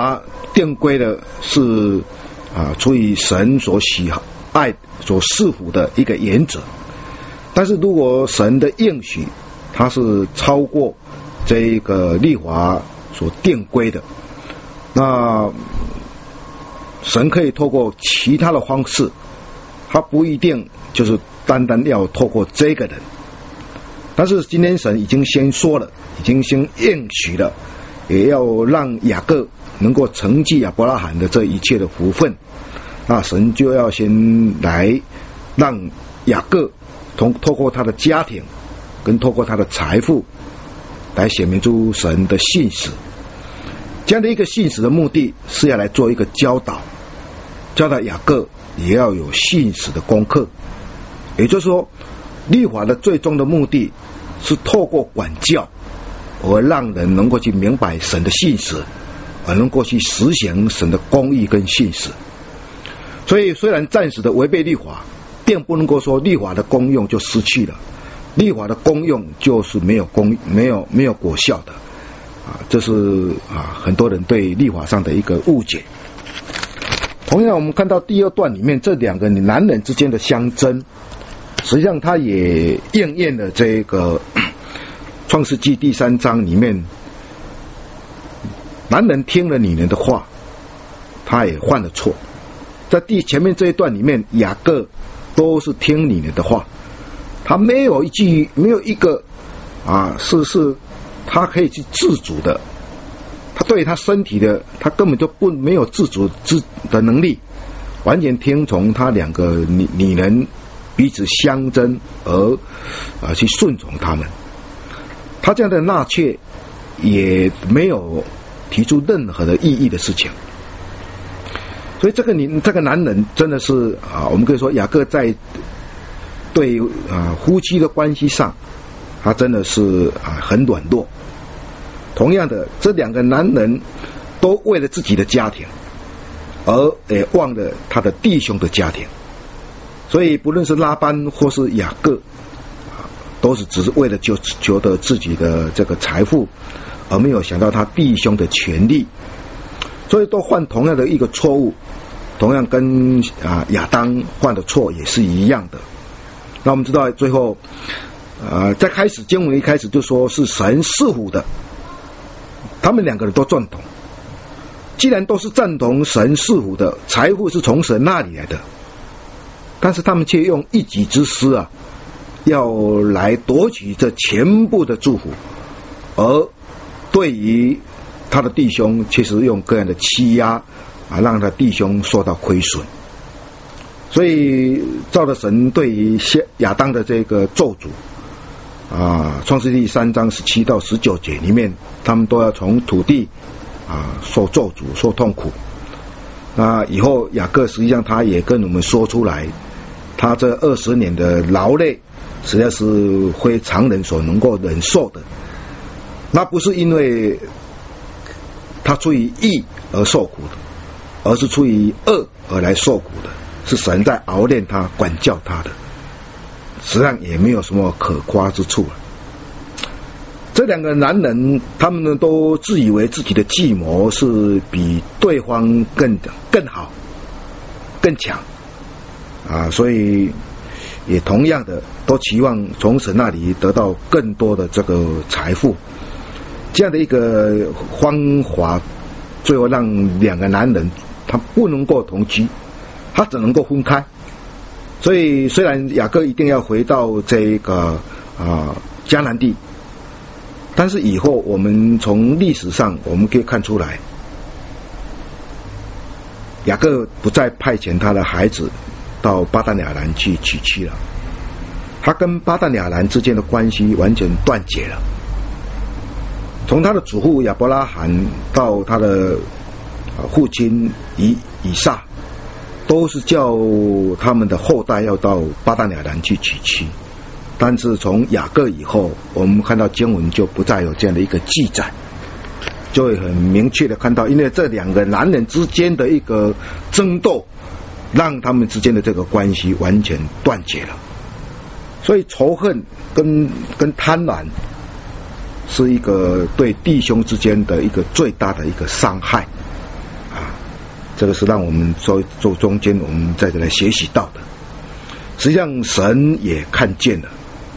定规的是出于神所喜爱、所赐福的一个原则。但是如果神的应许它是超过这个律法所定规的，那神可以透过其他的方式，他不一定就是单单要透过这个人。但是今天神已经先说了，已经先应许了，也要让雅各能够承继亚伯拉罕的这一切的福分，那神就要先来让雅各透过他的家庭跟透过他的财富来显明出神的信实。这样的一个信实的目的是要来做一个教导雅各也要有信实的功课。也就是说，律法的最终的目的是透过管教而让人能够去明白神的信实，而能够去实行神的公义跟信实。所以虽然暂时的违背律法，并不能够说律法的功用就失去了，律法的功用就是没有果效的这是很多人对律法上的一个误解。同样我们看到第二段里面这两个男人之间的相争，实际上它也应验了这个创世纪第3章里面，男人听了女人的话，他也犯了错。在前面这一段里面，雅各都是听女人的话，他没有一个是他可以去自主的，他对他身体的他根本就没有自主的能力，完全听从他两个女人彼此相争而去顺从他们。他这样的纳妾也没有提出任何的异议的事情。所以这个男人真的是我们可以说雅各在对夫妻的关系上，他真的是很软弱。同样的，这两个男人都为了自己的家庭，而也忘了他的弟兄的家庭。所以不论是拉班或是雅各，都是只是为了求得自己的这个财富，而没有想到他弟兄的权利。所以都犯同样的一个错误，同样跟亚当犯的错也是一样的。那我们知道最后在经文一开始就说是神赐福的，他们两个人都赞同。既然都是赞同神赐福的，财富是从神那里来的，但是他们却用一己之私要来夺取这全部的祝福，而对于他的弟兄确实用各样的欺压让他弟兄受到亏损。所以照着神对于亚当的这个咒诅创世纪3章17到19节里面，他们都要从土地受咒诅受痛苦。那以后雅各实际上他也跟我们说出来，他这20年的劳累实在是非常人所能够忍受的。那不是因为他出于义而受苦的，而是出于恶而来受苦的，是神在熬炼他管教他的，实际上也没有什么可夸之处了。这两个男人他们呢都自以为自己的计谋是比对方更好更强所以也同样的都期望从神那里得到更多的这个财富。这样的一个方法最后让两个男人他不能够同居，他只能够分开。所以虽然雅各一定要回到这个迦南地，但是以后我们从历史上我们可以看出来，雅各不再派遣他的孩子到巴旦亚兰去娶妻了，他跟巴旦亚兰之间的关系完全断绝了。从他的祖父亚伯拉罕到他的父亲以撒，都是叫他们的后代要到巴旦亚兰去娶妻。但是从雅各以后，我们看到经文就不再有这样的一个记载，就会很明确的看到，因为这两个男人之间的一个争斗，让他们之间的这个关系完全断绝了。所以仇恨跟贪婪是一个对弟兄之间的一个最大的一个伤害这个是让我们做中间我们在这来学习到的。实际上神也看见了，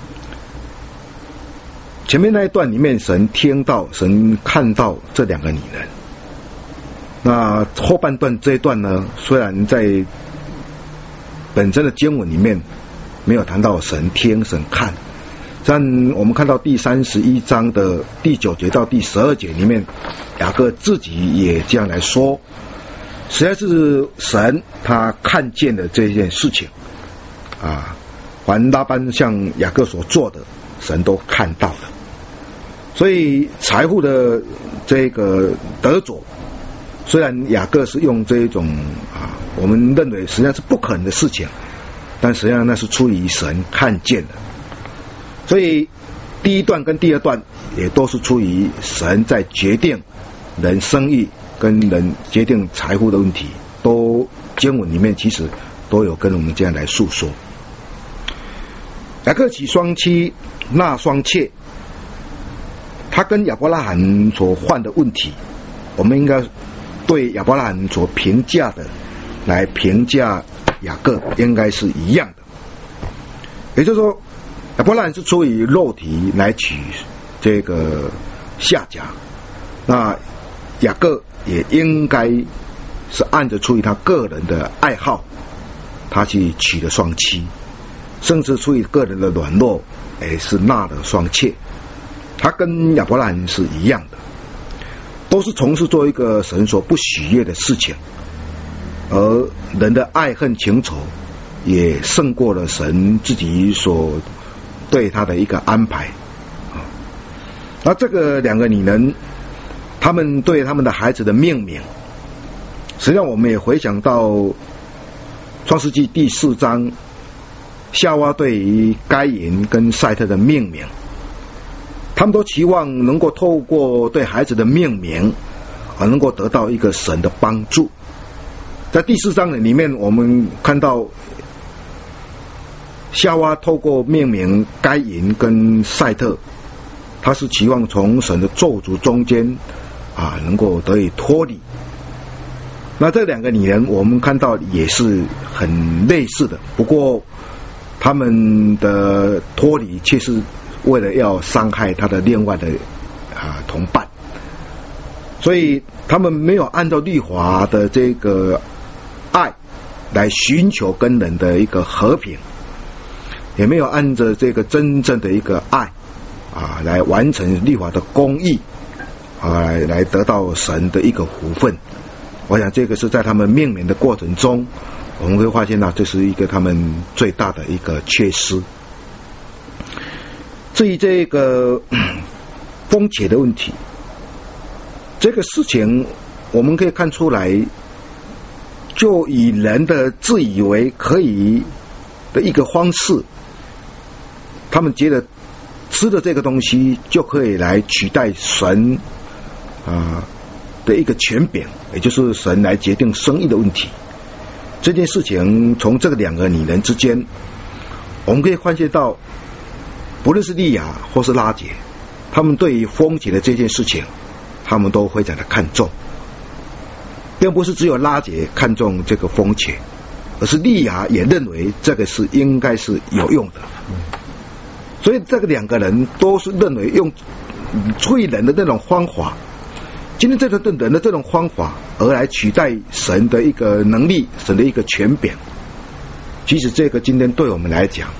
前面那一段里面神听到神看到这两个女人，那后半段这一段呢，虽然在本身的经文里面没有谈到神听神看，但我们看到第31章的第9节到第12节里面，雅各自己也这样来说，实在是神他看见了这件事情啊，凡拉班向雅各所做的，神都看到了。所以财富的这个得着，虽然雅各是用这一种我们认为实际上是不可能的事情，但实际上那是出于神看见的。所以第一段跟第二段也都是出于神在决定人生育跟人决定财富的问题，都经文里面其实都有跟我们这样来诉说。雅各娶双妻纳双妾，他跟亚伯拉罕所犯的问题，我们应该对亚伯拉罕所评价的来评价雅各应该是一样的。也就是说，亚伯拉罕是出于肉体来娶这个夏甲，那雅各也应该是按着出于他个人的爱好，他去娶了双妻，甚至出于个人的软弱，也是纳了双妾。他跟亚伯拉罕是一样的，都是从事做一个神所不喜悦的事情，而人的爱恨情仇也胜过了神自己所对他的一个安排。那这个两个女人，他们对他们的孩子的命名，实际上我们也回想到创世纪第4章，夏娃对于该隐跟赛特的命名，他们都期望能够透过对孩子的命名而能够得到一个神的帮助。在第4章里面，我们看到夏娃透过命名该隐跟赛特，他是期望从神的咒诅中间能够得以脱离。那这两个女人我们看到也是很类似的，不过他们的脱离却是为了要伤害他的另外的同伴，所以他们没有按照律法的这个爱来寻求跟人的一个和平，也没有按照这个真正的一个爱来完成律法的公义来得到神的一个福分。我想这个是在他们命名的过程中，我们会发现到这是一个他们最大的一个缺失。至于这个风且的问题，这个事情我们可以看出来，就以人的自以为可以的一个方式，他们觉得吃的这个东西就可以来取代神的一个权柄，也就是神来决定生育的问题。这件事情从这个两个女人之间，我们可以发现到，不论是利亚或是拉结，他们对于风且的这件事情，他们都非常的看重，并不是只有拉结看重这个风且，而是利亚也认为这个是应该是有用的。所以这个两个人都是认为用出于人的那种方法，今天这个人的这种方法而来取代神的一个能力，神的一个权柄。其实这个今天对我们来讲，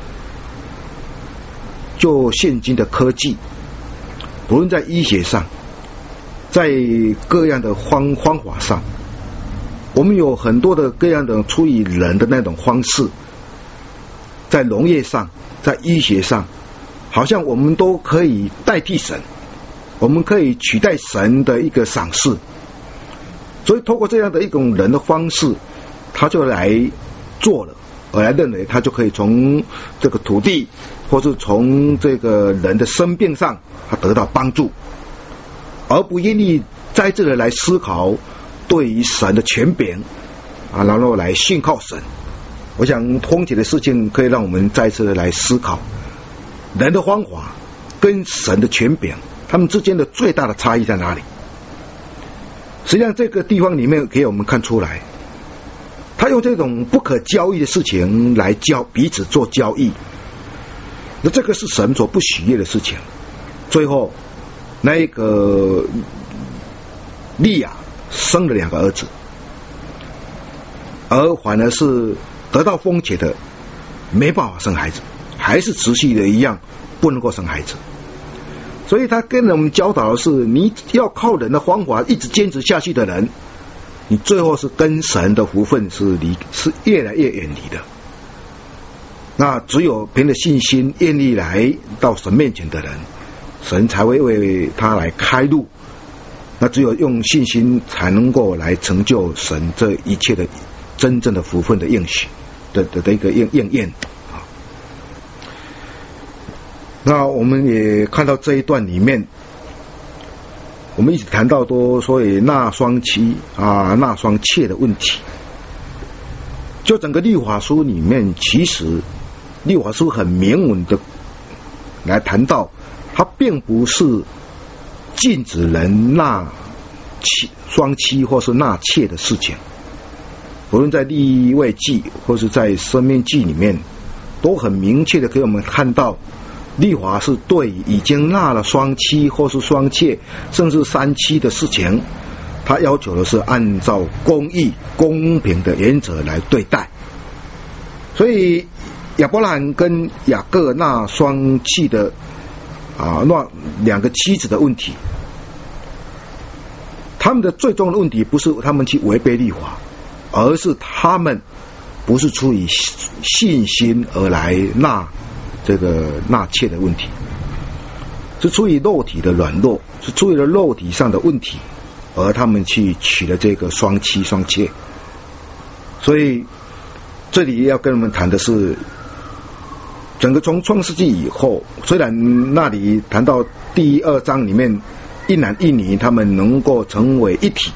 就现今的科技，不论在医学上，在各样的方法上，我们有很多的各样的出于人的那种方式，在农业上，在医学上，好像我们都可以代替神，我们可以取代神的一个赏赐。所以透过这样的一种人的方式，他就来做了，而来认为他就可以从这个土地或是从这个人的生病上他得到帮助，而不愿意在这个来思考对于神的权柄然后来信靠神。我想风且的事情可以让我们再次的来思考人的方法跟神的权柄他们之间的最大的差异在哪里。 实际上这个地方里面给我们看出来，他用这种不可交易的事情来彼此做交易，那这个是神所不喜悦的事情。最后那个利亚生了2个儿子，而反而是得到风且的没办法生孩子，还是持续的一样不能够生孩子。所以他跟我们教导的是，你要靠人的方法一直坚持下去的人，你最后是跟神的福分是越来越远离的。那只有凭着信心愿意来到神面前的人，神才会为他来开路。那只有用信心才能够来成就神这一切的真正的福分的应许的一个应验。那我们也看到这一段里面，我们一直谈到多所谓纳双妻纳双妾的问题。就整个律法书里面，其实律法书很明文的来谈到，它并不是禁止人纳双妻或是纳妾的事情。无论在利未记或是在申命记里面，都很明确的给我们看到，律法是对已经纳了双妻或是双妾甚至3妻的事情，他要求的是按照公义公平的原则来对待。所以亚伯兰跟雅各纳双妻的那2个妻子的问题，他们的最终的问题不是他们去违背律法，而是他们不是出于信心而来纳妾的问题，是出于肉体的软弱，是出于了肉体上的问题，而他们去娶了这个双妻双妾。所以这里要跟我们谈的是，整个从创世纪以后，虽然那里谈到第2章里面一男一女他们能够成为一体，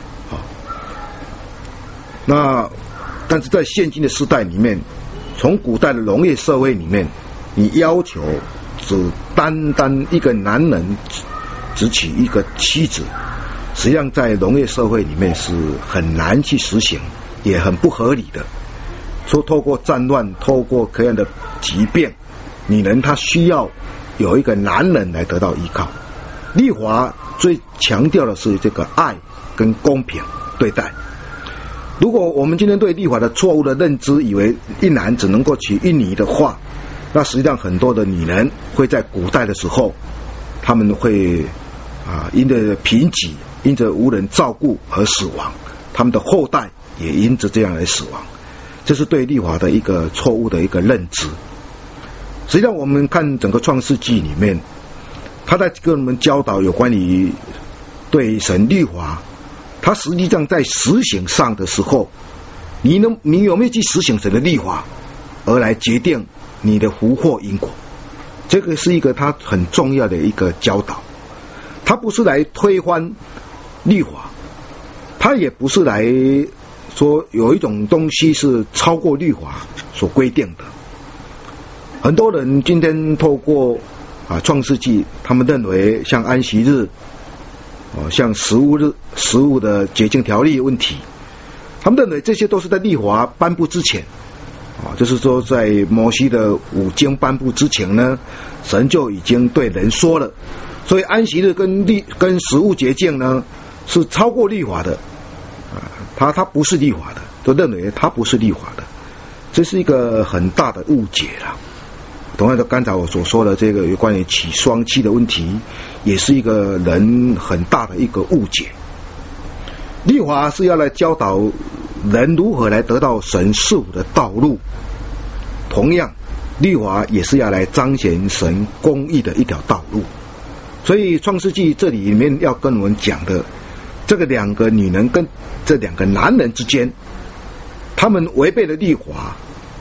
但是在现今的时代里面，从古代的农业社会里面，你要求只单单一个男人只娶一个妻子，实际上在农业社会里面是很难去实行，也很不合理的。说透过战乱，透过各样的疾病，女人她需要有一个男人来得到依靠。律法最强调的是这个爱跟公平对待。如果我们今天对律法的错误的认知，以为一男只能够娶一女的话，那实际上很多的女人会在古代的时候，他们会因着贫瘠，因着无人照顾而死亡，他们的后代也因着这样而死亡。这是对律法的一个错误的一个认知。实际上我们看整个创世纪里面，他在跟我们教导有关于对神律法，他实际上在实行上的时候，你有没有去实行神的律法，而来决定你的福祸因果。这个是一个他很重要的一个教导。他不是来推翻律法，他也不是来说有一种东西是超过律法所规定的。很多人今天透过创世纪，他们认为像安息日，像食物的洁净条例问题，他们认为这些都是在律法颁布之前，就是说在摩西的5经颁布之前呢，神就已经对人说了，所以安息日跟食物洁净呢是超过律法的，它不是律法的，都认为它不是律法的，这是一个很大的误解了。同样的，刚才我所说的这个有关于娶双妻的问题，也是一个人很大的一个误解。律法是要来教导人如何来得到神赐福的道路，同样律法也是要来彰显神公义的一条道路。所以创世纪这里面要跟我们讲的，这个2个女人跟这2个男人之间，他们违背了律法。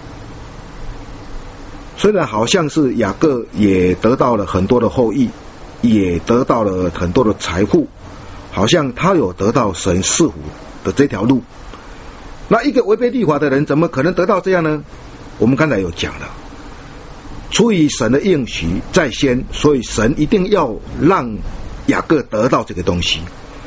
虽然好像是雅各也得到了很多的后裔，也得到了很多的财富，好像他有得到神赐福的这条路，那一个违背律法的人怎么可能得到这样呢？我们刚才有讲了，出于神的应许在先，所以神一定要让雅各得到这个东西。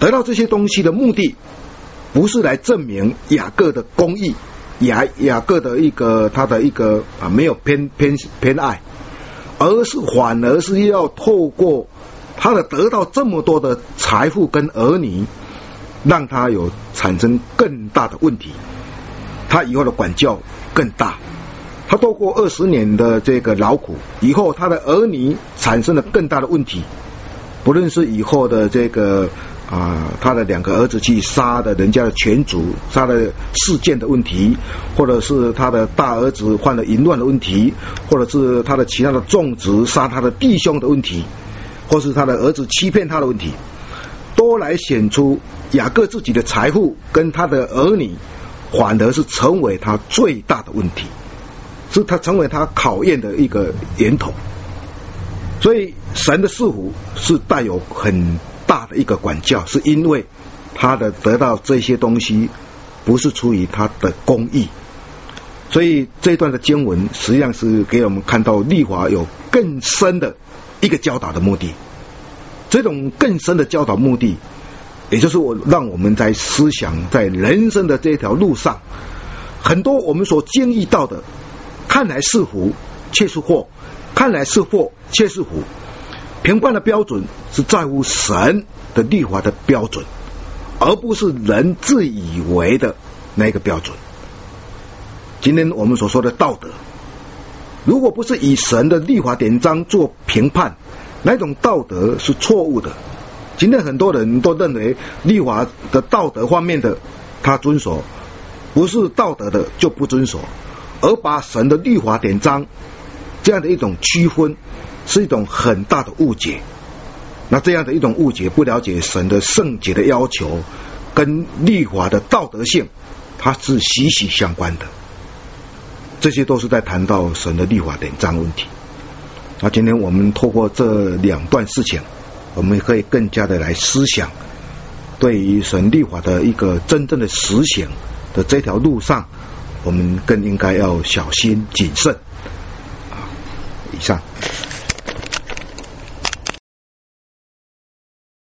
得到这些东西的目的，不是来证明雅各的公义，雅各的他的没有偏爱，反而是要透过他的得到这么多的财富跟儿女，让他产生更大的问题，他以后的管教更大。他透过20年的这个劳苦以后，他的儿女产生了更大的问题，不论是以后的这个他的2个儿子去杀了人家的全族，杀了事件的问题，或者是他的大儿子犯了淫乱的问题，或者是他的其他的众子杀他的弟兄的问题，或是他的儿子欺骗他的问题，都来显出雅各自己的财富跟他的儿女反而是成为他最大的问题，是他成为他考验的一个源头。所以神的赐福是带有很大的一个管教，是因为他的得到这些东西不是出于他的公义。所以这一段的经文实际上是给我们看到律法有更深的一个教导的目的。这种更深的教导目的，也就是让我们在思想在人生的这条路上，很多我们所经历到的，看来是福却是祸，看来是祸却是福。评判的标准是在乎神的律法的标准，而不是人自以为的那个标准。今天我们所说的道德，如果不是以神的律法典章做评判，那种道德是错误的。今天很多人都认为律法的道德方面的他遵守，不是道德的就不遵守，而把神的律法典章这样的一种区分，是一种很大的误解。那这样的一种误解，不了解神的圣洁的要求跟律法的道德性，它是息息相关的。这些都是在谈到神的律法典章问题。那今天我们透过这2段事情，我们可以更加的来思想，对于神律法的一个真正的实行的这条路上，我们更应该要小心谨慎。以上。